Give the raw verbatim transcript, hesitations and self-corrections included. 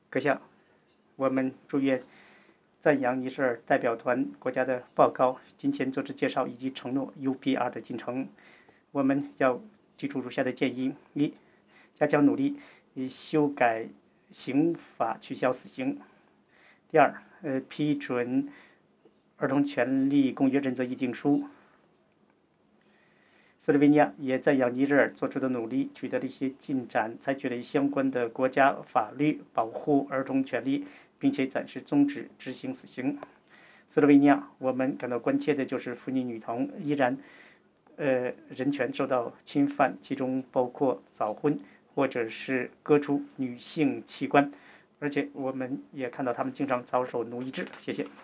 阁下，我们祝愿赞扬尼日尔代表团国家的报告、金钱组织介绍以及承诺 U P R 的进程。我们要提出如下的建议：一、加强努力以修改刑法，取消死刑；第二，呃，批准儿童权利公约认责议定书。斯洛文尼亚也赞扬尼日尔做出的努力，取得了一些进展，采取了相关的国家法律保护儿童权利，并且暂时终止执行死刑。斯洛文尼亚，我们感到关切的就是妇女女童依然，呃，人权受到侵犯，其中包括早婚或者是割除女性器官，而且我们也看到他们经常遭受奴役制。谢谢。